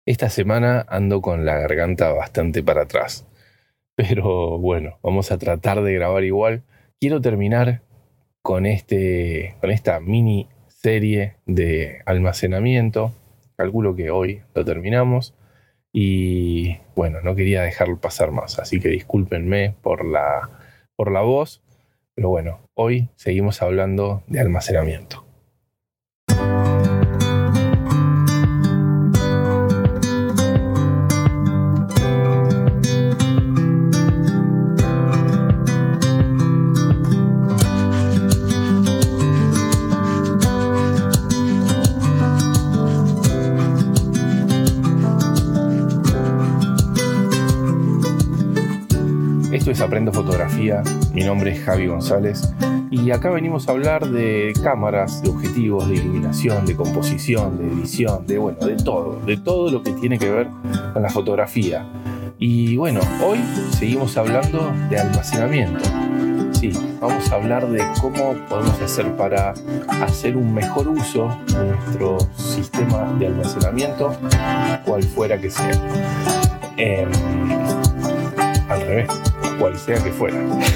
Esta semana ando con la garganta bastante para atrás. Pero bueno, vamos a tratar de grabar igual. Quiero terminar con esta mini serie de almacenamiento. Calculo que hoy lo terminamos. Y bueno, no quería dejarlo pasar más. Así que discúlpenme por la voz. Pero bueno, hoy seguimos hablando de almacenamiento. Esto es Aprendo Fotografía, mi nombre es Javi González y acá venimos a hablar de cámaras, de objetivos, de iluminación, de composición, de edición, de todo lo que tiene que ver con la fotografía. Y bueno, hoy seguimos hablando de almacenamiento. Sí, vamos a hablar de cómo podemos hacer para hacer un mejor uso de nuestro sistema de almacenamiento, cual fuera que sea. Al revés, cual sea que fuera.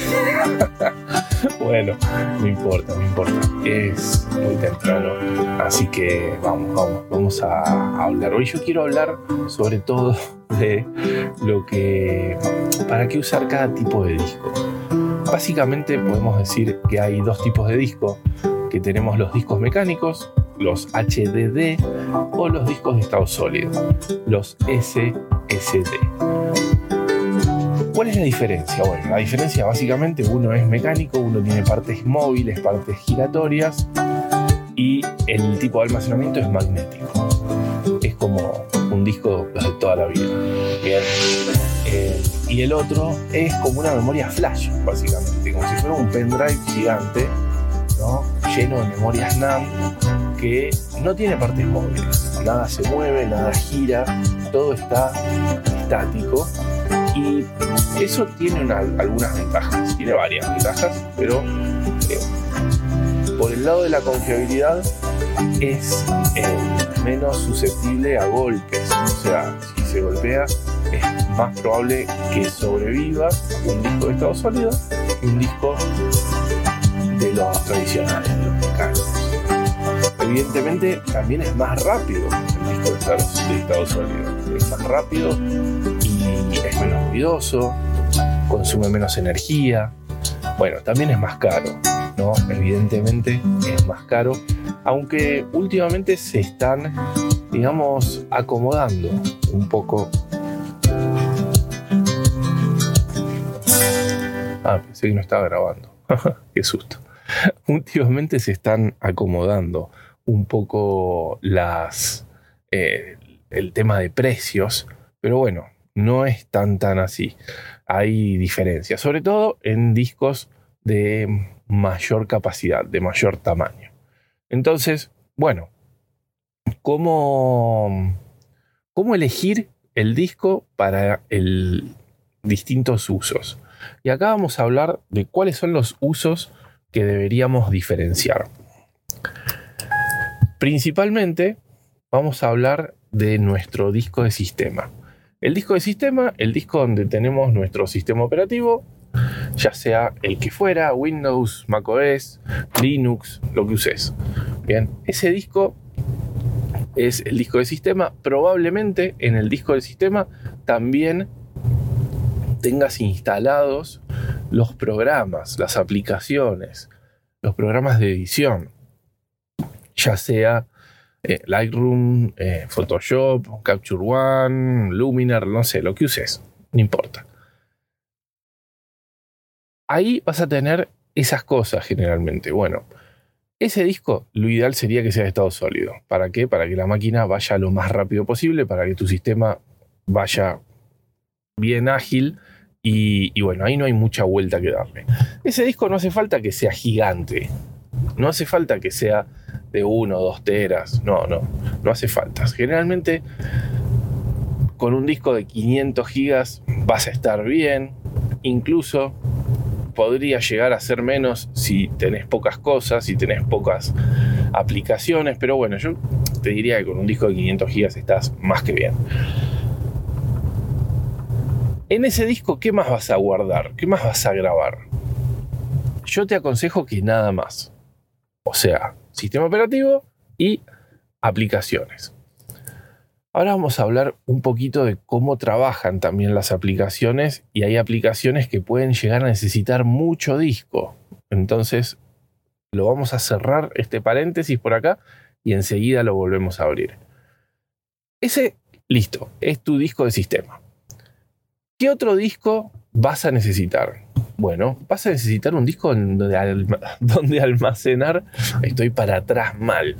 Bueno, no importa. Es muy temprano, así que vamos a hablar. Hoy yo quiero hablar sobre todo de para qué usar cada tipo de disco. Básicamente podemos decir que hay dos tipos de disco, que tenemos los discos mecánicos, los HDD, o los discos de estado sólido, los SSD. ¿Cuál es la diferencia? Bueno, la diferencia básicamente, uno es mecánico, uno tiene partes móviles, partes giratorias, y el tipo de almacenamiento es magnético. Es como un disco de toda la vida. Bien. Y el otro es como una memoria flash, básicamente, como si fuera un pendrive gigante, ¿no? Lleno de memorias NAND que no tiene partes móviles. Nada se mueve, nada gira, todo está estático. Y eso tiene algunas ventajas, tiene varias ventajas, pero por el lado de la confiabilidad es menos susceptible a golpes. O sea, si se golpea es más probable que sobreviva un disco de estado sólido que un disco de los tradicionales, de los mecánicos. Evidentemente también es más rápido el disco de estado sólido, es más rápido y es menos ruidoso, consume menos energía. Bueno, también es más caro, ¿no? Evidentemente es más caro, aunque últimamente se están, acomodando un poco. Pensé que no estaba grabando. Qué susto. Últimamente se están acomodando un poco el tema de precios, pero bueno, no es tan así. Hay diferencias, sobre todo en discos de mayor capacidad, de mayor tamaño. Entonces, bueno, ¿cómo elegir el disco para distintos usos? Y acá vamos a hablar de cuáles son los usos que deberíamos diferenciar. Principalmente vamos a hablar de nuestro disco de sistema. El disco de sistema, el disco donde tenemos nuestro sistema operativo, ya sea el que fuera, Windows, macOS, Linux, lo que uses. Bien, ese disco es el disco de sistema. Probablemente en el disco de sistema también tengas instalados los programas, las aplicaciones, los programas de edición, ya sea Lightroom, Photoshop, Capture One, Luminar, no sé, lo que uses, no importa. Ahí vas a tener esas cosas generalmente. Bueno, ese disco, lo ideal sería que sea de estado sólido. ¿Para qué? Para que la máquina vaya lo más rápido posible, para que tu sistema vaya bien ágil. Y bueno, ahí no hay mucha vuelta que darle. Ese disco no hace falta que sea gigante. No hace falta que sea de 1 o 2 teras. No hace falta. Generalmente con un disco de 500 gigas vas a estar bien. Incluso podría llegar a ser menos si tenés pocas cosas, si tenés pocas aplicaciones. Pero bueno, yo te diría que con un disco de 500 GB estás más que bien. En ese disco, ¿qué más vas a guardar? ¿Qué más vas a grabar? Yo te aconsejo que nada más. O sea, sistema operativo y aplicaciones. Ahora vamos a hablar un poquito de cómo trabajan también las aplicaciones, y hay aplicaciones que pueden llegar a necesitar mucho disco. Entonces, lo vamos a cerrar este paréntesis por acá y enseguida lo volvemos a abrir. Ese, listo, es tu disco de sistema. ¿Qué otro disco vas a necesitar? Bueno, vas a necesitar un disco donde almacenar... Estoy para atrás mal.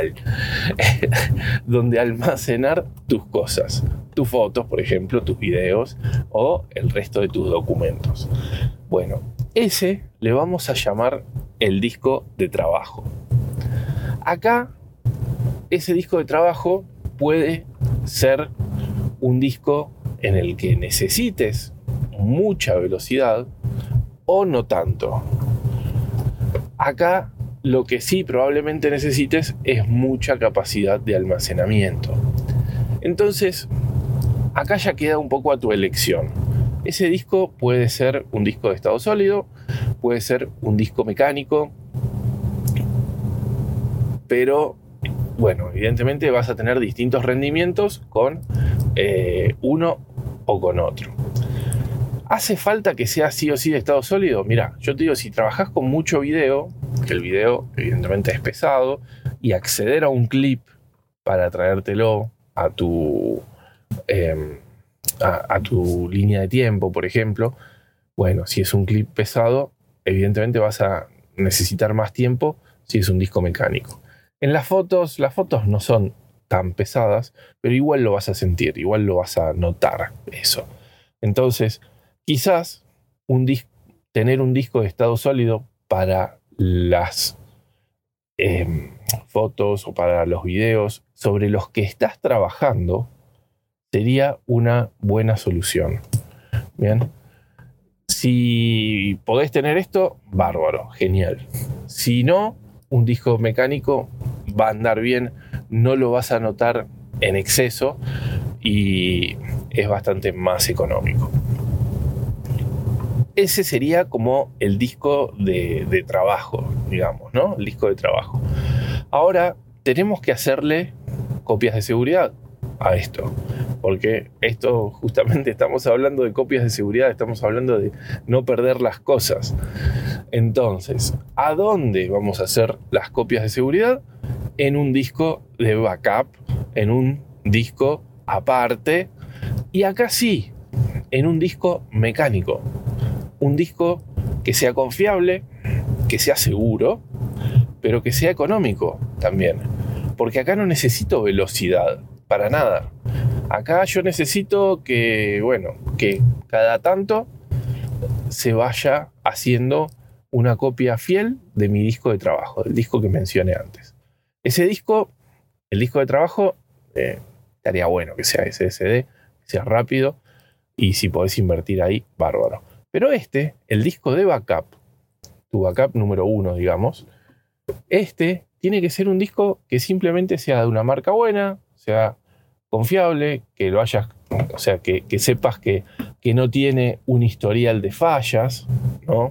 Donde almacenar tus cosas. Tus fotos, por ejemplo, tus videos o el resto de tus documentos. Bueno, ese le vamos a llamar el disco de trabajo. Acá, ese disco de trabajo puede ser un disco en el que necesites mucha velocidad o no tanto. Acá lo que sí probablemente necesites es mucha capacidad de almacenamiento. Entonces, acá ya queda un poco a tu elección. Ese disco puede ser un disco de estado sólido, puede ser un disco mecánico, pero bueno, evidentemente vas a tener distintos rendimientos con uno o con otro. ¿Hace falta que sea sí o sí de estado sólido? Mira, yo te digo, si trabajás con mucho video, que el video evidentemente es pesado, y acceder a un clip para traértelo a tu línea de tiempo, por ejemplo, bueno, si es un clip pesado, evidentemente vas a necesitar más tiempo si es un disco mecánico. En las fotos no son tan pesadas, pero igual lo vas a sentir, igual lo vas a notar eso. Entonces, quizás tener un disco de estado sólido para las fotos o para los videos sobre los que estás trabajando sería una buena solución. Bien. Si podés tener esto, bárbaro, genial. Si no, un disco mecánico va a andar bien, no lo vas a notar en exceso y es bastante más económico. Ese sería como el disco de trabajo, digamos, ¿no? El disco de trabajo. Ahora tenemos que hacerle copias de seguridad a esto, porque esto justamente estamos hablando de copias de seguridad, estamos hablando de no perder las cosas. Entonces, ¿a dónde vamos a hacer las copias de seguridad? En un disco de backup, en un disco aparte, y acá sí, en un disco mecánico. Un disco que sea confiable, que sea seguro, pero que sea económico también. Porque acá no necesito velocidad, para nada. Acá yo necesito que cada tanto se vaya haciendo una copia fiel de mi disco de trabajo, del disco que mencioné antes. Ese disco, el disco de trabajo, estaría bueno que sea SSD, que sea rápido, y si podés invertir ahí, bárbaro. Pero el disco de backup, tu backup número 1, digamos, tiene que ser un disco que simplemente sea de una marca buena, sea confiable, que lo hayas, o sea, que sepas que no tiene un historial de fallas, ¿no?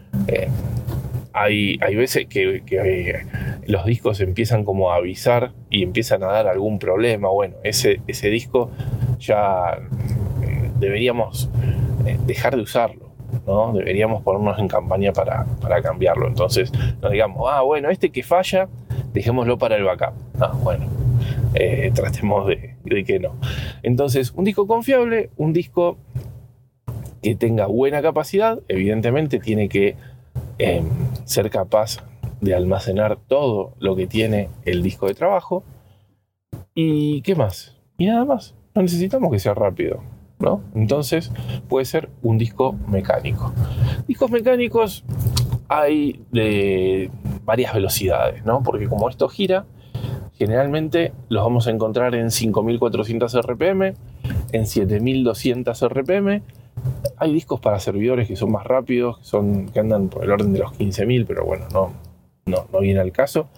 Hay veces que los discos empiezan como a avisar y empiezan a dar algún problema. Bueno, ese disco ya deberíamos dejar de usarlo, ¿no? Deberíamos ponernos en campaña para cambiarlo. Entonces, no digamos, bueno, que falla, dejémoslo para el backup. Tratemos de que no. Entonces, un disco confiable, un disco que tenga buena capacidad, evidentemente tiene que ser capaz de almacenar todo lo que tiene el disco de trabajo. ¿Y qué más? Y nada más. No necesitamos que sea rápido, ¿no? Entonces puede ser un disco mecánico. Discos mecánicos hay de varias velocidades, ¿no? Porque como esto gira, generalmente los vamos a encontrar en 5400 RPM, en 7200 RPM. Hay discos para servidores que son más rápidos, que andan por el orden de los 15.000, pero bueno, no viene al caso.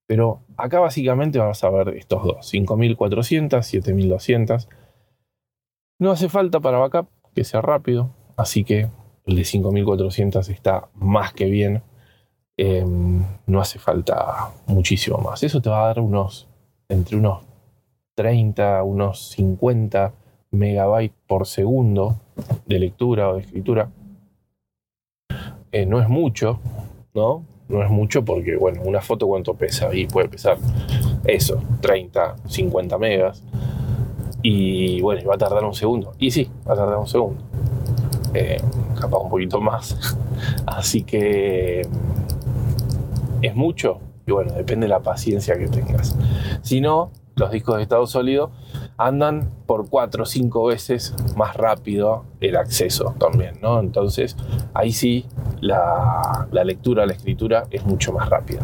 Pero acá básicamente vas a ver estos dos, 5400, 7200. No hace falta para backup que sea rápido, así que el de 5400 está más que bien. No hace falta muchísimo más. Eso te va a dar entre unos 30, unos 50 megabytes por segundo de lectura o de escritura. No es mucho, ¿no? No es mucho porque, bueno, una foto ¿cuánto pesa? Y puede pesar eso, 30, 50 megas. Y bueno, va a tardar un segundo. Y sí, va a tardar un segundo. Capaz un poquito más. Así que es mucho. Y bueno, depende de la paciencia que tengas. Si no, los discos de estado sólido andan por 4 o 5 veces más rápido el acceso también, ¿no? Entonces, ahí sí, la lectura, la escritura es mucho más rápida.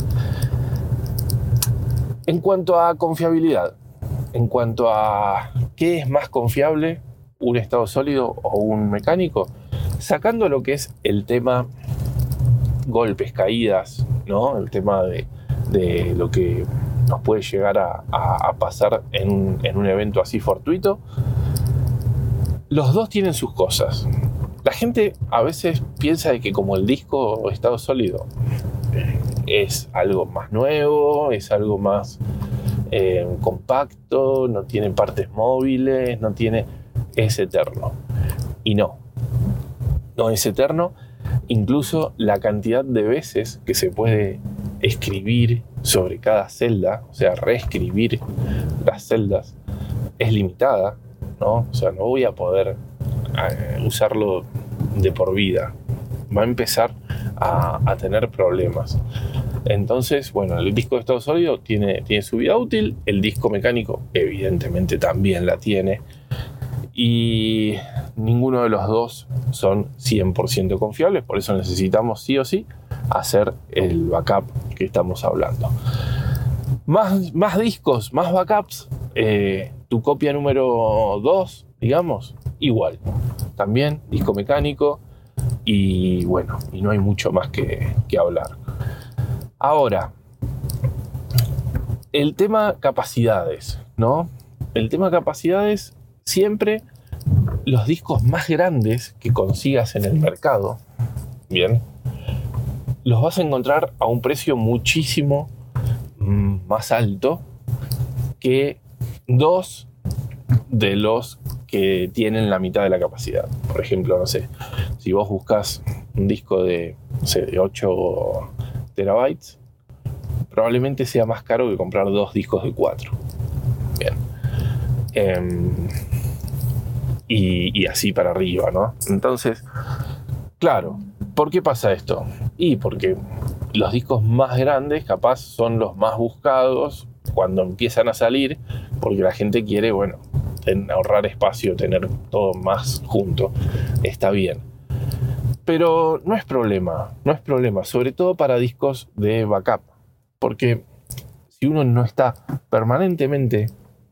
En cuanto a confiabilidad, en cuanto a qué es más confiable, un estado sólido o un mecánico, sacando lo que es el tema golpes, caídas, ¿no? El tema de lo que nos puede llegar a pasar en un evento así fortuito. Los dos tienen sus cosas. La gente a veces piensa de que como el disco estado sólido es algo más nuevo, es algo más compacto, no tiene partes móviles, es eterno. Y no es eterno. Incluso la cantidad de veces que se puede escribir sobre cada celda, o sea, reescribir las celdas, es limitada, ¿no? O sea, no voy a poder usarlo de por vida. Va a empezar a tener problemas. Entonces, bueno, el disco de estado sólido tiene su vida útil, el disco mecánico evidentemente también la tiene, y ninguno de los dos son 100% confiables, por eso necesitamos sí o sí hacer el backup que estamos hablando. Más discos, más backups, tu copia número 2, digamos, igual. También disco mecánico y bueno, y no hay mucho más que hablar. Ahora, el tema capacidades, ¿no? El tema capacidades, siempre los discos más grandes que consigas en el mercado, bien, los vas a encontrar a un precio muchísimo más alto que dos de los que tienen la mitad de la capacidad. Por ejemplo, no sé, si vos buscas un disco de 8 terabytes, probablemente sea más caro que comprar dos discos de 4. Bien. Y así para arriba, ¿no? Entonces, claro, ¿por qué pasa esto? Y porque los discos más grandes capaz son los más buscados cuando empiezan a salir, porque la gente quiere, bueno, ahorrar espacio, tener todo más junto. Está bien. Pero no es problema, sobre todo para discos de backup, porque si uno no está permanentemente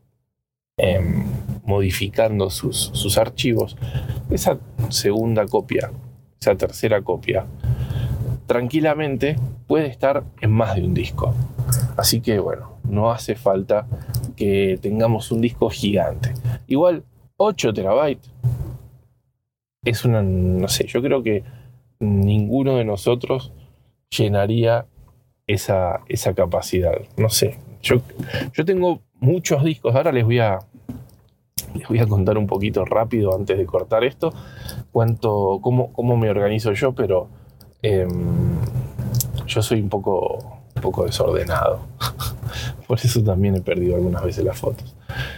modificando sus archivos, esa segunda copia, esa tercera copia, tranquilamente puede estar en más de un disco. Así que bueno, no hace falta que tengamos un disco gigante. Igual 8 terabytes es una, no sé, yo creo que ninguno de nosotros llenaría esa capacidad. No sé, yo tengo muchos discos. Ahora les voy a contar un poquito rápido antes de cortar esto cómo me organizo yo, pero yo soy un poco desordenado. Por eso también he perdido algunas veces las fotos.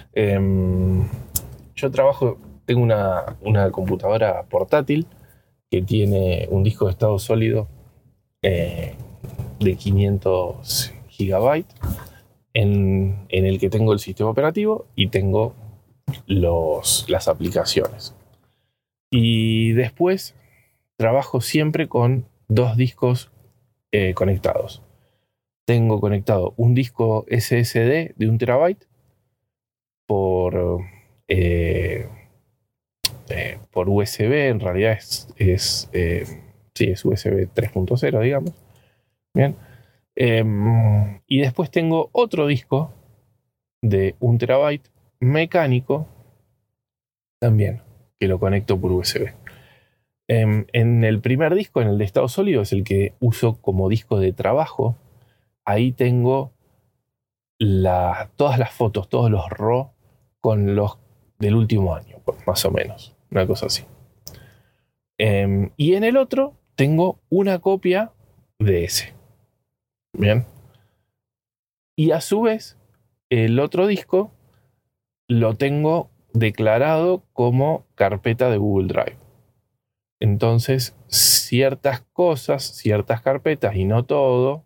Yo tengo una computadora portátil que tiene un disco de estado sólido de 500 gigabytes en el que tengo el sistema operativo y tengo las aplicaciones. Y después trabajo siempre con dos discos conectados. Tengo conectado un disco SSD de 1 terabyte por USB. En realidad es USB 3.0, digamos. Bien. Y después tengo otro disco de 1 terabyte mecánico también, que lo conecto por USB. En el primer disco, en el de estado sólido, es el que uso como disco de trabajo. Ahí tengo todas las fotos, todos los RAW con los del último año, más o menos, una cosa así. Y en el otro tengo una copia de ese. Bien. Y a su vez, el otro disco lo tengo declarado como carpeta de Google Drive. Entonces, ciertas cosas, ciertas carpetas y no todo,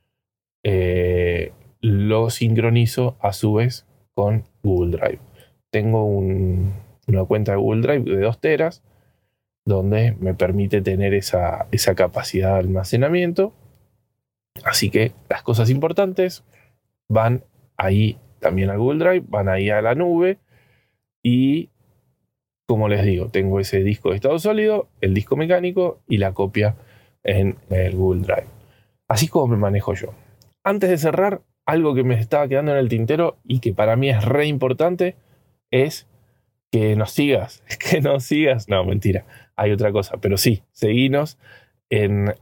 lo sincronizo a su vez con Google Drive. Tengo una cuenta de Google Drive de 2 teras donde me permite tener esa capacidad de almacenamiento. Así que las cosas importantes van ahí también a Google Drive, van ahí a la nube y, como les digo, tengo ese disco de estado sólido, el disco mecánico y la copia en el Google Drive. Así es como me manejo yo. Antes de cerrar, algo que me estaba quedando en el tintero y que para mí es re importante es que nos sigas. Que nos sigas. No, mentira. Hay otra cosa. Pero sí, seguinos en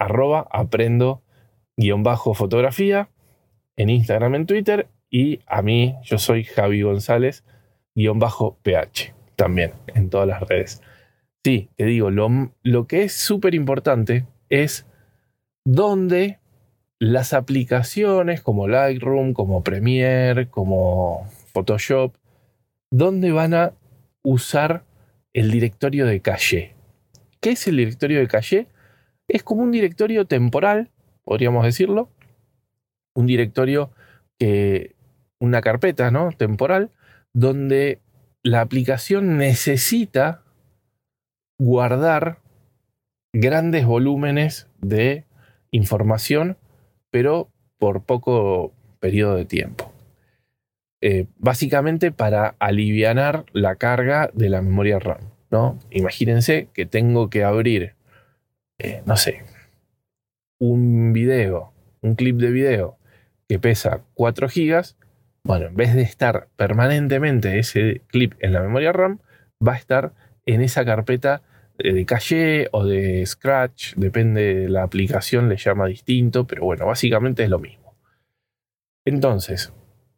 @aprendo_fotografía en Instagram, en Twitter. Y a mí, yo soy Javi González_PH. También en todas las redes. Sí, te digo, lo que es súper importante es dónde las aplicaciones como Lightroom, como Premiere, como Photoshop, ¿dónde van a usar el directorio de caché? ¿Qué es el directorio de caché? Es como un directorio temporal, podríamos decirlo. Un directorio una carpeta, ¿no? Temporal, donde la aplicación necesita guardar grandes volúmenes de información, pero por poco periodo de tiempo. Básicamente para alivianar la carga de la memoria RAM, ¿no? Imagínense que tengo que abrir, no sé, un clip de video que pesa 4 GB. Bueno, en vez de estar permanentemente ese clip en la memoria RAM, va a estar en esa carpeta de caché o de Scratch, depende de la aplicación, le llama distinto, pero bueno, básicamente es lo mismo. Entonces,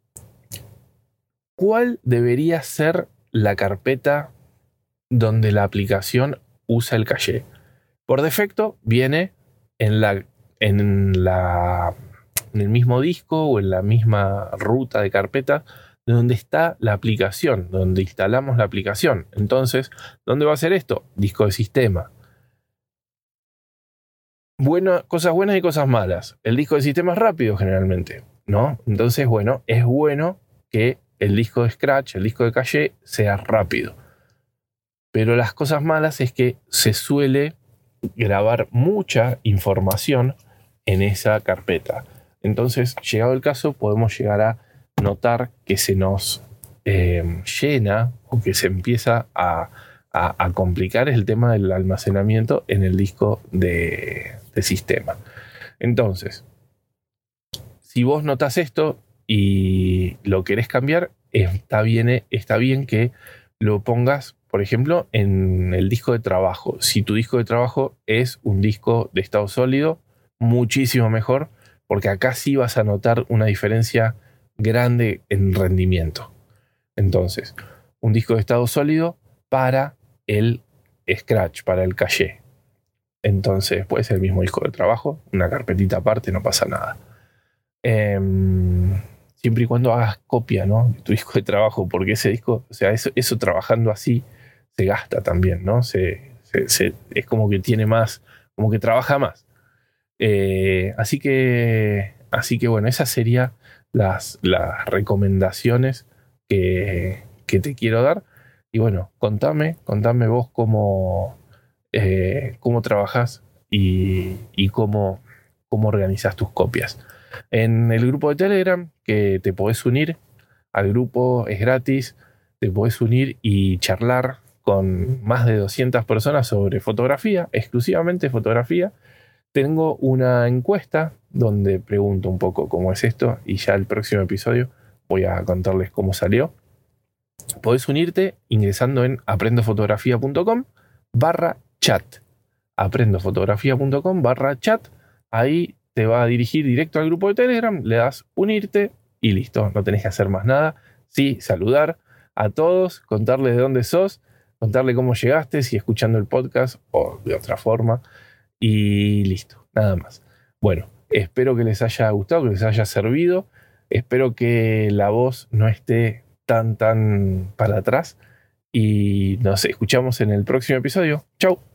¿cuál debería ser la carpeta donde la aplicación usa el caché? Por defecto viene en el mismo disco o en la misma ruta de carpeta donde está la aplicación, donde instalamos la aplicación. Entonces, ¿dónde va a ser esto? Disco de sistema. Cosas buenas y cosas malas. El disco de sistema es rápido generalmente, ¿no? Entonces, bueno, es bueno que el disco de Scratch, el disco de caché, sea rápido. Pero las cosas malas es que se suele grabar mucha información en esa carpeta. Entonces, llegado el caso, podemos llegar a notar que se nos llena o que se empieza a complicar el tema del almacenamiento en el disco de sistema. Entonces, si vos notas esto y lo querés cambiar, está bien que lo pongas, por ejemplo, en el disco de trabajo. Si tu disco de trabajo es un disco de estado sólido, muchísimo mejor, porque acá sí vas a notar una diferencia grande en rendimiento. Entonces, un disco de estado sólido para el Scratch, para el caché. Entonces, puede ser el mismo disco de trabajo, una carpetita aparte, no pasa nada. Siempre y cuando hagas copia, ¿no?, de tu disco de trabajo, porque ese disco, o sea, eso trabajando así se gasta también, ¿no? Es como que tiene más, como que trabaja más. Así que bueno, esas serían las recomendaciones que te quiero dar. Y bueno, contame vos cómo trabajas y cómo organizas tus copias. En el grupo de Telegram, que te podés unir al grupo, es gratis, te podés unir y charlar con más de 200 personas sobre fotografía, exclusivamente fotografía. Tengo una encuesta donde pregunto un poco cómo es esto y ya el próximo episodio voy a contarles cómo salió. Podés unirte ingresando en aprendofotografía.com/chat. aprendofotografía.com/chat. Ahí te va a dirigir directo al grupo de Telegram, le das unirte y listo, no tenés que hacer más nada. Sí, saludar a todos, contarle de dónde sos, contarle cómo llegaste, si escuchando el podcast o de otra forma, y listo, nada más. Bueno, espero que les haya gustado, que les haya servido. Espero que la voz no esté tan para atrás y nos escuchamos en el próximo episodio. Chau.